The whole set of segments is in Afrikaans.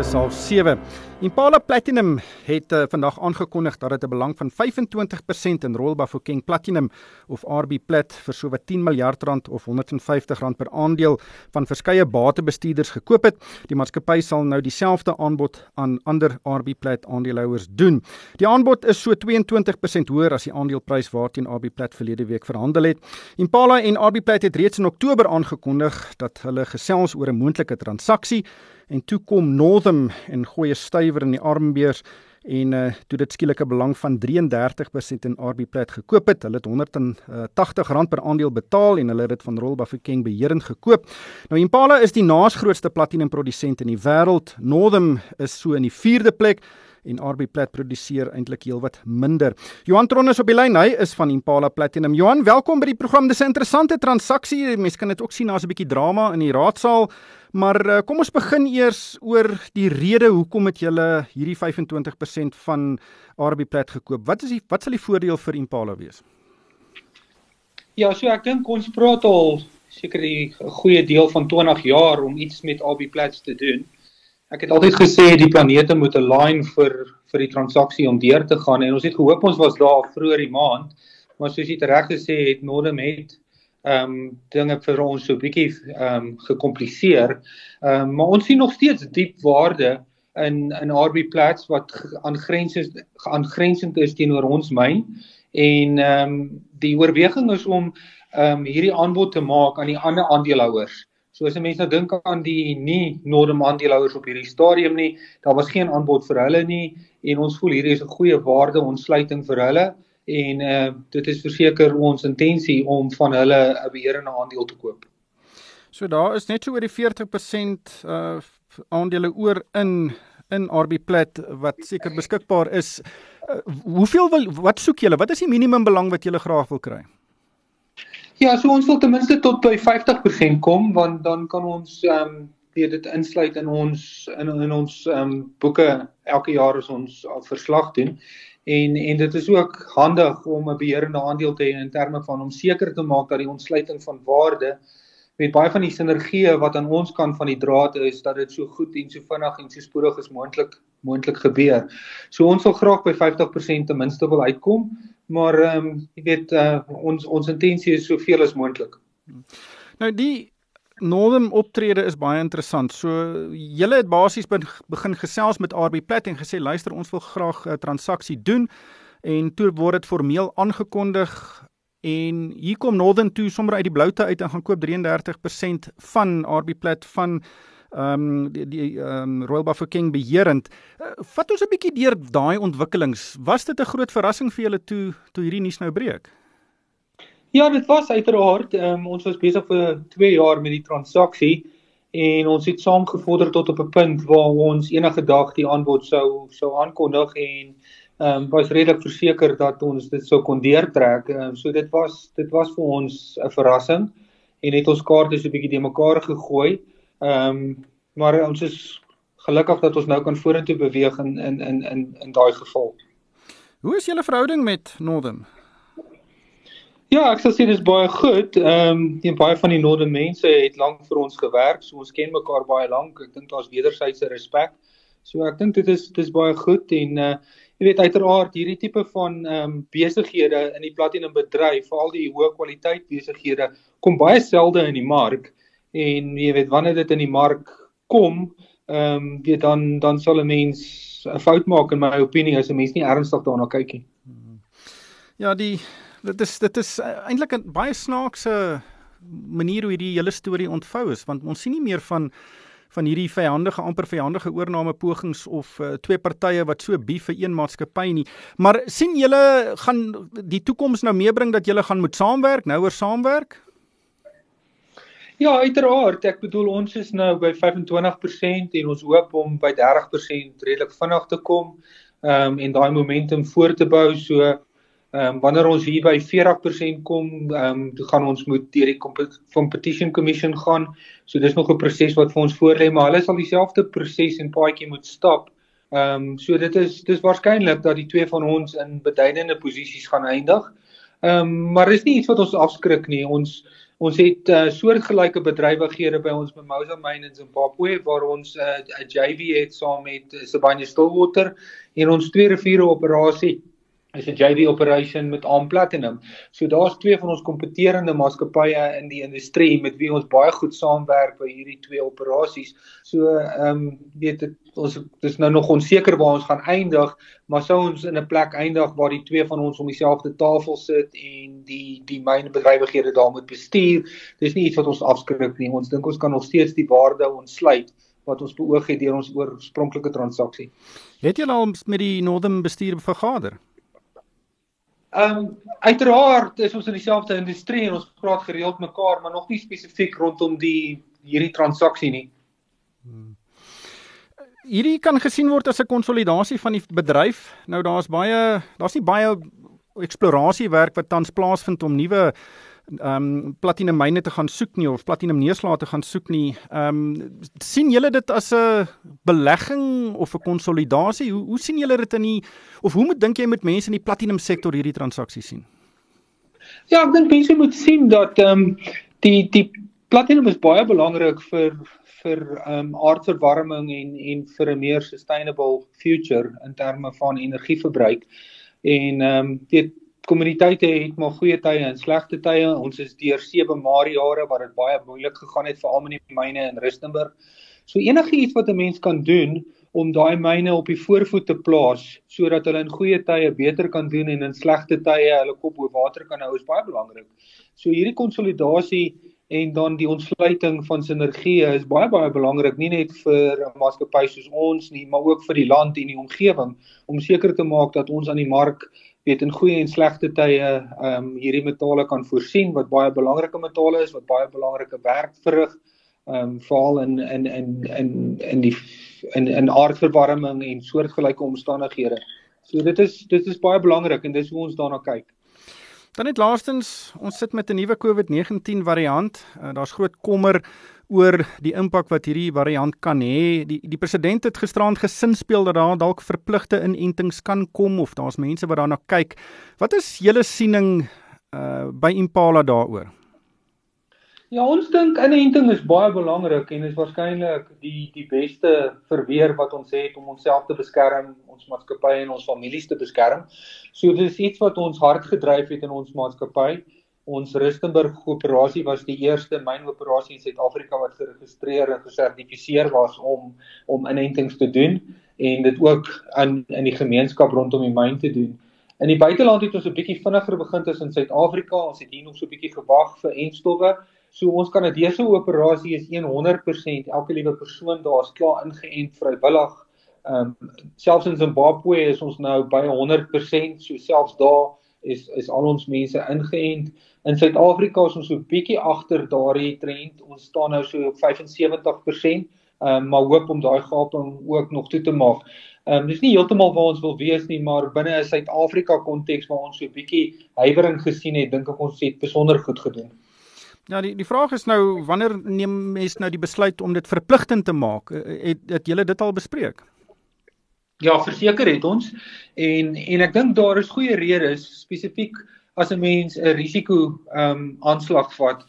is 6:30. Impala Platinum het vandag aangekondig dat dit 'n belang van 25% in Royal Bafokeng Platinum of RB Plat vir sowat 10 miljard rand of R150 per aandeel van verskeie batebestuurders gekoop het. Die maatskappy sal nou dieselfde aanbod aan ander RB Plat aandeelhouers doen. Die aanbod is so 22% hoër as die aandeleprys waarteen RB Plat verlede week verhandel het. Impala en RB Plat het reeds in Oktober aangekondig dat hulle gesels oor 'n moontlike transaksie. En toe kom Northam en gooi 'n stywer in die armbeurs en toe dit skielik 'n belang van 33% in RB Plat gekoop het. Hulle het R180 per aandeel betaal en hulle het dit van Royal Bafokeng beheerend gekoop. Nou Impala is die naasgrootste platinum produsent in die wêreld. Northam is so in die 4de plek en RB Plat produseer eintlik heelwat minder. Johan Tron is op die lyn, hy is van Impala Platinum. Johan, welkom by die program. Dis 'n interessante transaksie. Mense kan dit ook sien as 'n bietjie drama in die raadsaal. Maar kom ons begin eers oor die rede hoekom het julle hierdie 25% van RB Plat gekoop. Wat sal die voordeel vir Impala wees? Ja, so ek dink ons praat al seker 'n goeie deel van 20 jaar om iets met RB Plat te doen. Ek het altyd gesê die planete moet align vir die transaksie om deur te gaan en ons het gehoop ons was daar vroeër die maand, maar soos jy reg gesê het, Northam het dinge vir ons so 'n bietjie gekompliseer, maar ons sien nog steeds diep waarde in RB Plat wat aangrensend is teenoor ons myn en die oorweging is om hierdie aanbod te maak aan die ander aandeelhouers. So as 'n mens nou dink aan die nie Northam aandeelhouers op hierdie stadium nie, daar was geen aanbod vir hulle nie en ons voel hierdie is 'n goeie waarde ontsluiting vir hulle en dit is verseker ons intensie om van hulle 'n beheerende aandeel te koop. So daar is net so oor die 40% aandele oor in RB Plat wat seker beskikbaar is. Wat soek julle? Wat is die minimum belang wat julle graag wil kry? Ja, so ons wil ten minste tot by 50% kom, want dan kan ons dit insluit in ons boeke elke jaar as ons verslag doen. En dit is ook handig om 'n beheerende aandeel te hê in terme van om seker te maak dat die ontsluiting van waarde met baie van die sinergieë wat aan ons kant van die draad is, dat dit so goed en so vinnig en so spoedig as moontlik gebeur. So ons wil graag by 50% ten minste wil uitkom, maar jy weet ons intensie is soveel as moontlik. Nou die Northam optrede is baie interessant. So julle het basies begin gesels met RB Plat en gesê luister, ons wil graag 'n transaksie doen en toe word dit formeel aangekondig en hier kom Northam toe sommer uit die bloute uit en gaan koop 33% van RB Plat van Royal Bafokeng beheerend. Vat ons 'n bietjie deur daai ontwikkelings. Was dit 'n groot verrassing vir julle toe hierdie nuus nou breek? Ja, dit was uiteraard. Ons was besig vir 2 jaar met die transaksie en ons het saam gevorder tot op 'n punt waar ons enige dag die aanbod sou aankondig en was redelik verseker dat ons dit sou kon deurtrek. So dit was vir ons 'n verrassing en het ons kaarte so 'n bietjie de mekaar gegooi. Maar ons is gelukkig dat ons nou kan vorentoe beweeg in daai geval. Hoe is julle verhouding met Northam? Ja, ek sal sê dis baie goed. Baie van die Northam mense het lank vir ons gewerk, so ons ken mekaar baie lank. Ek dink daar's wederwysige respek. So ek dink dit is baie goed en jy weet uiteraard hierdie tipe van besighede in die platinum bedryf, veral die hoë kwaliteit besighede, kom baie selde in die mark. En jy weet wanneer dit in die mark kom, dan sal 'n mens 'n fout maak in my opinie as 'n mens nie ernstig daarna kyk nie. Ja, dit is eintlik 'n baie snaakse manier hoe hierdie hele storie ontvou is, want ons sien nie meer van hierdie amper vyandige oorname pogings of twee partye wat so bief vir een maatskappy nie. Maar sien julle gaan die toekoms nou meebring dat julle gaan moet saamwerk, nouer saamwerk? Ja, uiteraard. Ek bedoel ons is nou by 25% en ons hoop om by 30% redelik vinnig te kom en daai momentum voort te bou. So wanneer ons hier by 40% kom, gaan ons moet deur die Competition Commission gaan. So dis nog 'n proses wat vir ons voorlê, maar hulle sal dieselfde proses en paadjie moet stap. So dis waarskynlik dat die twee van ons in beduidende posisies gaan eindig. Maar dis nie iets wat ons afskrik nie. Ons Ons het soortgelyke bedrywighede by ons Mimosa Mine in Zimbabwe waar ons 'n JV het saam met Sibanye-Stillwater en ons Twee Riviere operasie is 'n JV operation met ARM Platinum. So daar's twee van ons kompeterende maatskappye in die industrie met wie ons baie goed saamwerk by hierdie twee operasies. So ons dis nou nog onseker waar ons gaan eindig, maar sou ons in 'n plek eindig waar die twee van ons om dieselfde tafel sit en die mynbedrywighede daar moet bestuur, dis nie iets wat ons afskrik nie. Ons dink ons kan nog steeds die waarde ontsluit wat ons beoog het deur ons oorspronklike transaksie. Het julle al met die Northam bestuur vergader? Uiteraard is ons in dieselfde industrie en ons praat gereeld mekaar, maar nog nie spesifiek rondom hierdie transaksie nie. Hierdie kan gesien word as 'n konsolidasie van die bedryf. Nou daar's nie baie eksplorasiewerk wat tans plaasvind om nuwe platinum myne te gaan soek nie of platinum neerslae te gaan soek nie. Sien julle dit as 'n belegging of 'n konsolidasie? Hoe sien julle dit hoe dink jy met mense in die platinum sektor hierdie transaksie sien? Ja, ek dink mense moet sien dat die platinum is baie belangrik vir aardverwarming en vir 'n meer sustainable future in terme van energieverbruik. En kommuniteite het maar goeie tye en slegte tye. Ons is deur 7 maar jare waar dit baie moeilik gegaan het veral met die myne in Rustenburg. So enigiets wat 'n mens kan doen om daai myne op die voorvoet te plaas sodat hulle in goeie tye beter kan doen en in slegte tye hulle kop bo water kan hou is baie belangrik. So hierdie konsolidasie en dan die ontsluiting van sinergie is baie belangrik, nie net vir 'n maatskappy soos ons nie, maar ook vir die land en die omgewing om seker te maak dat ons aan die mark in goeie en slegte tye hierdie metale kan voorsien wat baie belangrike metale is, wat baie belangrike werk verrig, veral in aardverwarming en soortgelyke omstandighede. So dit is baie belangrik en dis hoe ons daarna kyk. Dan net laastens, ons sit met 'n nuwe COVID-19 variant. Daar's groot kommer oor die impak wat hierdie variant kan hê. Die president het gisterand gesinspeel dat daar dalk verpligte inentings kan kom of daar's mense wat daarna kyk. Wat is julle siening by Impala daaroor? Ja, ons dink inenting is baie belangrik en is waarskynlik die beste verweer wat ons het om onsself te beskerm, ons maatskappy en ons families te beskerm. So dit is iets wat ons hard gedryf het in ons maatskappy. Ons Rustenburg operasie was die eerste mynoperasie in Suid-Afrika wat geregistreer en gesertifiseer was om inentings te doen en dit ook in die gemeenskap rondom die myn te doen. In die buiteland het ons 'n bietjie vinniger begin as in Suid-Afrika. Ons het hier nog so 'n bietjie gewag vir entstowwe. So ons Kanadese operasie is 100%, elke liewe persoon daar is klaar ingeënt vrywillig. Selfs in Zimbabwe is ons nou by 100%, so selfs daar is al ons mense ingeënt. In Suid-Afrika is ons so 'n bietjie agter daardie trend. Ons staan nou so op 75%, maar hoop om daai gaping ook nog toe te maak. Dis nie heeltemal waar ons wil wees nie, maar binne 'n Suid-Afrika konteks waar ons so 'n bietjie huiwering gesien het, dink ek ons het besonder goed gedoen. Ja, die vraag is nou, wanneer neem mens nou die besluit om dit verpligtend te maak? Het julle dit al bespreek? Ja, verseker het ons. En ek dink daar is goeie redes, spesifiek as 'n mens 'n risiko aanslag vat.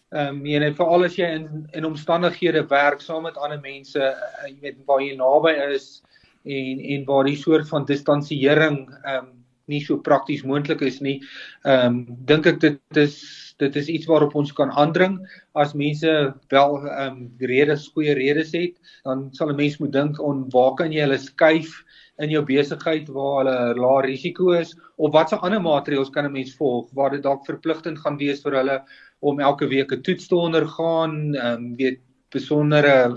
En veral as jy in omstandighede werk saam met ander mense, jy weet waar jy naby is en waar die soort van distansiering nie so prakties moontlik is nie. Dink ek dit is iets waarop ons kan aandring. As mense wel goeie redes het, dan sal 'n mens moet dink aan waar kan jy hulle skuif in jou besigheid waar hulle lae risiko is, of watse ander maatreëls kan 'n mens volg waar dit dalk verpligtend gaan wees vir hulle om elke week 'n toets te ondergaan, besondere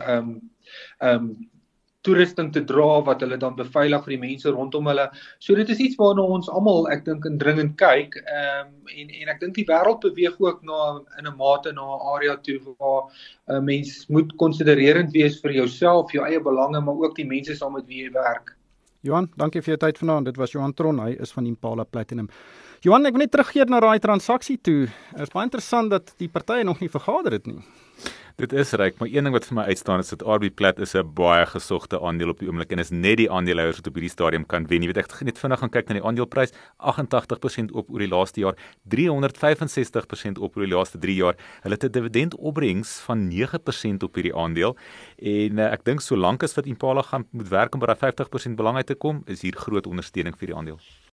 toerusting te dra wat hulle dan beveilig vir die mense rondom hulle. So dit is iets waarna ons almal, ek dink, indringend kyk. En ek dink die wêreld beweeg ook in 'n mate na 'n area toe waar mens moet konsidererend wees vir jouself, jou eie belange, maar ook die mense saam met wie jy werk. Johan, dankie vir jou tyd vanaand. Dit was Johan Tron, hy is van Impala Platinum. Johan, ek wil net terugkeer na daai transaksie toe. Dit is baie interessant dat die partye nog nie vergader het nie. Dit is ryk, maar een ding wat vir my uitstaan is dat RB Plat is 'n baie gesogte aandeel op die oomblik en is net die aandeelhouers wat op hierdie stadium kan wen. Jy weet, ek het net vinnig gaan kyk na die aandeleprys, 88% op oor die laaste jaar, 365% op oor die laaste 3 jaar. Hulle het 'n dividendopbrengs van 9% op hierdie aandeel en ek dink solank as wat Impala gaan moet werk om by daai 50% belang uit te kom, is hier groot ondersteuning vir die aandeel.